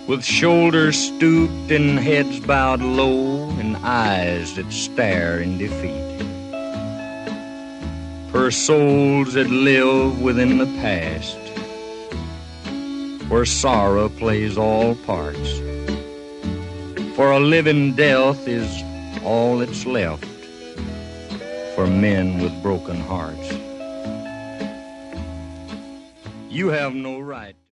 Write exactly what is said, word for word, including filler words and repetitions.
with shoulders stooped and heads bowed low and eyes that stare in defeat. For souls that live within the past, where sorrow plays all parts. For a living death is all that's left for men with broken hearts. You have no right.